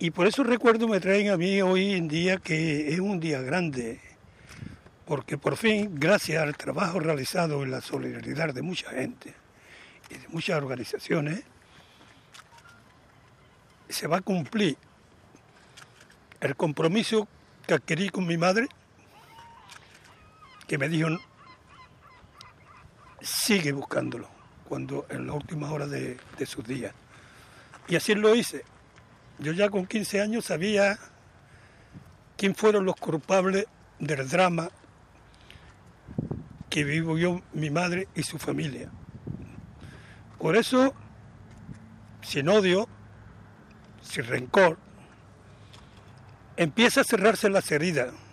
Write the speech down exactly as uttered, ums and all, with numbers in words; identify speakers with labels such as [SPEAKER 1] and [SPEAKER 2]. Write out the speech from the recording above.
[SPEAKER 1] Y por eso recuerdo me traen a mí hoy en día que es un día grande, porque por fin, gracias al trabajo realizado en la solidaridad de mucha gente y de muchas organizaciones, se va a cumplir el compromiso que adquirí con mi madre, que me dijo, sigue buscándolo, cuando en la última hora de, de sus días. Y así lo hice. Yo ya con quince años sabía quién fueron los culpables del drama que vivió mi madre y su familia. Por eso, sin odio, sin rencor, empieza a cerrarse las heridas.